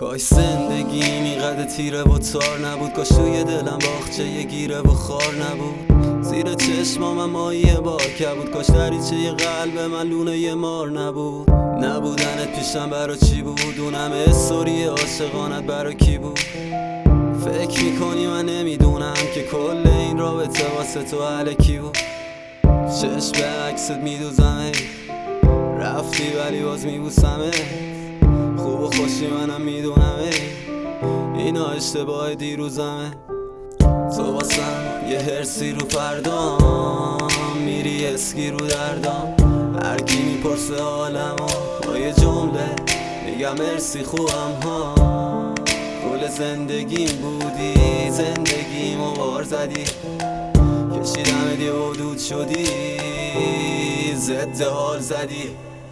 کاش زندگی اینقدر تیره و تار نبود، کاش توی دلم باغچه یه گیره و خار نبود. زیر چشمام مایه بارکه بود، کاش دریچه یه قلب من لونه یه مار نبود. نبودنت پیشم برا چی بود؟ اونم استوری عاشقانت برا کی بود؟ فکر میکنی من نمیدونم که کل این رابطه واسه تو الکی بود. چشم به عکست میدوزمه، رفتی ولی باز میبوسمه. خوب و خوشی منم میدونمه، اینا اشتباه دیروزمه. تو واسم یه هرسی رو پردام، میری اسکی رو دردام. هرکی میپرسه حالمو با یه جمله میگم مرسی خوبم ها. کل زندگیم بودی، زندگیمو بار زدی، کشیدمت یه حدود شدی، ضد حال زدی.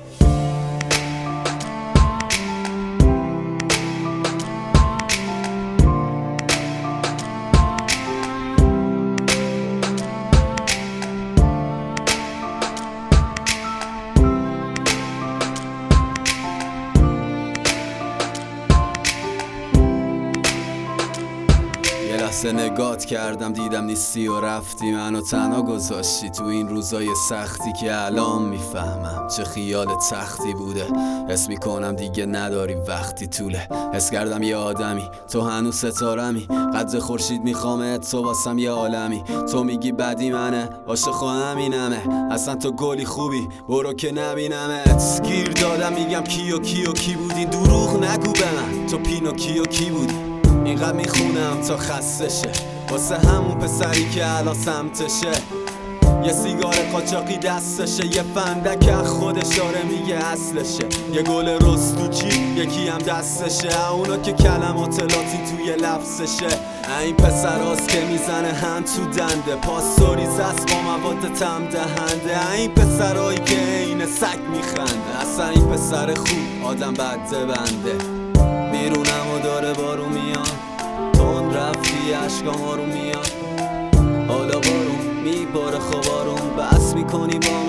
لحظه نگات کردم دیدم نیستی و رفتی، منو تنها گذاشتی تو این روزای سختی که الان میفهمم چه خیال تختی بوده. حس میکنم دیگه نداری وقتی طوله، حس کردم یه آدمی تو هنوز ستارمی، قد خورشید میخوامت تو واسم یه عالمی. تو میگی بدی منه عاشق و همینمه، اصلا تو گلی خوبی برو که نبینمت. گیر دادم میگم کی و کی و کی بودی، دروغ نگو به من تو پینوکیو کی بودی. اینقدر میخونم تا خسته شه واسه همون پسری که الان سمتشه. یه سیگار قاچاقی دستشه، یه فندک از خودش داره میگه اصلشه. یه گل رستوچی یکی هم دستشه، اونا که کلمات لاتی توی لفظشه. این پسراست که میزنه هم تو دنده، پاسوریز است با مواد تم دهنده. این پسرایی که این سگ میخنده، اصلا این پسر خوب آدم بده بنده. بیرونم و داره بارو میاد، تون رفتی عشقام آروم میاد. حالا بارون میباره خواب آروم، بس میکنی با